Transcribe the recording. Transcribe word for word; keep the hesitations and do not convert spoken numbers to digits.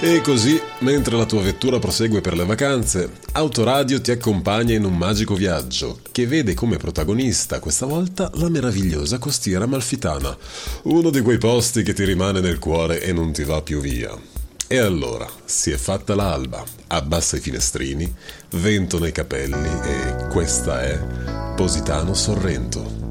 E così, mentre la tua vettura prosegue per le vacanze, Autoradio ti accompagna in un magico viaggio che vede come protagonista questa volta la meravigliosa costiera amalfitana, uno di quei posti che ti rimane nel cuore e non ti va più via. E allora, si è fatta l'alba, abbassa i finestrini, vento nei capelli e questa è Positano Sorrento.